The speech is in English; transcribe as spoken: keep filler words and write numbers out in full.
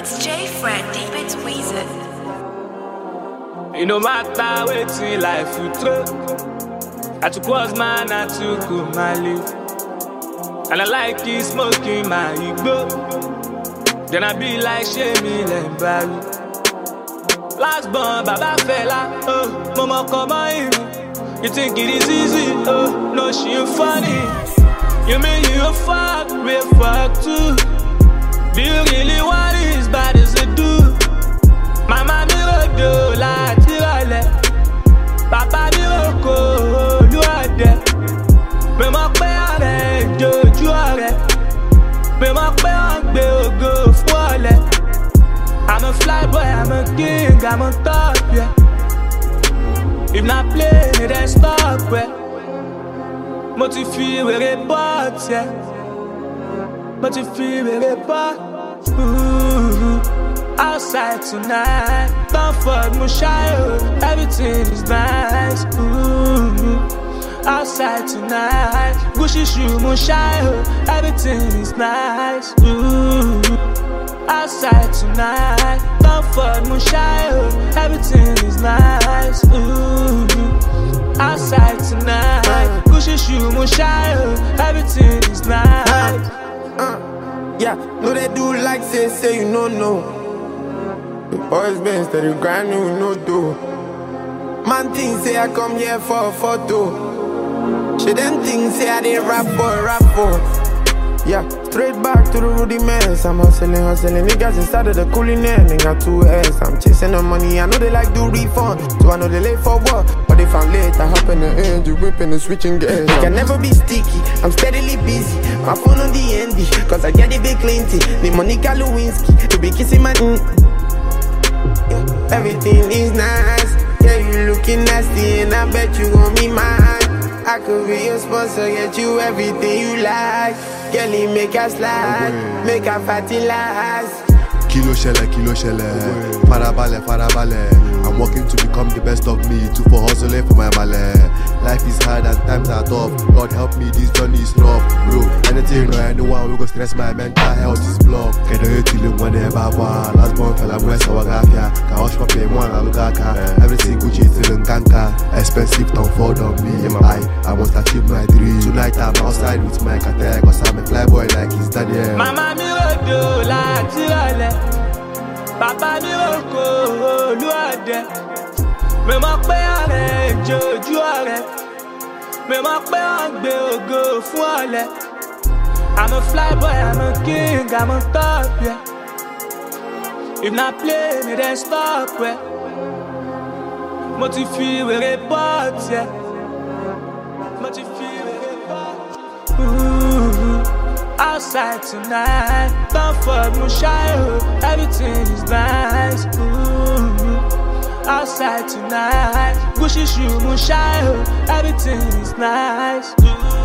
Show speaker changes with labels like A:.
A: It's J Fred, deep it's Weezer.
B: It no matter waiting life you throw. I took what's mine, I took my life. And I like it smoking my ego. Then I be like Shemi Lembari. Last born, Baba fella, oh, mama come on. You think it is easy, oh, no she ain't funny. You mean you a fuck, we a fuck too. Do you really want it as bad as it do? Mama mi rodo láti rọlẹ̀, Papa mi roko olúọdẹ. Mi mọ̀ pé ọ̀rẹ́ ìjòjú ọ̀rẹ́, mi mọ̀ pé wọ́n gbé ògo fún ọ̀lẹ. I'm a fly boy, I'm a king, I'm on top, yeah. If not play, then stop, yeah. Mo ti fi wèrè bọ́t, yeah. Mo ti fi wèrè bọ́t. Outside tonight, don't fuck me shy, oh. Everything is nice. Ooh. Outside tonight, Gucci shoe me shy, oh. Everything is nice. Ooh. Outside tonight, don't fuck me shy, oh. Everything is nice. Ooh. Outside tonight, Gucci shoe me shy, oh. Everything is nice.
C: Uh, uh, yeah, no they do like say say you no know. The boys been steady grinding with no do. Man things say I come here for a photo. She them things say I did rap boy rap for. Yeah, straight back to the rudiments. I'm hustling, hustling. Niggas inside of the cooling end. They got two heads. I'm chasing the money. I know they like do refund. So I know they late for what? But if I'm late, I hop in the engine, whipping and switching gears. I can never be sticky. I'm steadily busy. My phone on the N D. Cause I get the big plenty. The Monica Lewinsky. To be kissing my mm. Yeah, everything is nice. Yeah, you looking nasty. And I bet you gon' be mine. I could be your sponsor, get you everything you like. Girlie, make her slide, make her fatty last.
D: Kilo shelle, kilo shelle, farabale, farabale. I'm working to become the best of me, to for hustling for my ballet. Life is hard and times are tough. Lord help me, this journey is rough, bro. Anything or anyone we go stress my mental health is blocked. Can you till you whenever one? Last born fella, I'm West Wagafia. Can wash my pay one, I look at everything Gucci till in Kanka. Expensive don't fall on me. I, I must achieve my dream. Tonight I'm outside with my cartel, cause I'm a fly boy like his daddy.
B: Mama mi rodo láti rọlẹ̀, Papa mi roko olúọdẹ. Mi mọ̀ pé ọ̀rẹ́ ìjòjú ọ̀rẹ́, mi mọ̀ pé wọ́n gbé ògo fún ọ̀lẹ. I'm a fly boy, I'm a king, I'm on top, yeah. If not play me, then stop, yeah. Mo ti fi wèrè bọ́t, yeah. Mo ti fi wèrè bọ́t. Outside tonight, don't fuck me shy, oh. Everything is nice. Ooh. Outside tonight, Gucci shoe me shy, oh. Everything is nice. Ooh.